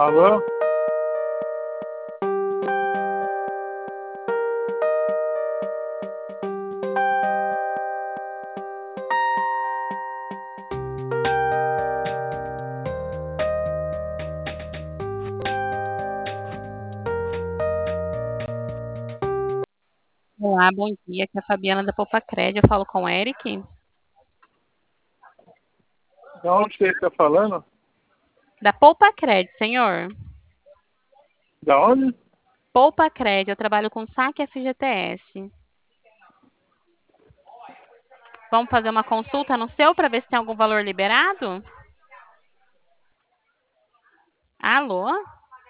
Alô? Olá, bom dia. Aqui é a Fabiana da Poupa Crédito. Eu falo com o Eric. De onde você está falando? Da Poupa Crédito, senhor. Da onde? Poupa Crédito. Eu trabalho com saque FGTS. Vamos fazer uma consulta no seu para ver se tem algum valor liberado? Alô?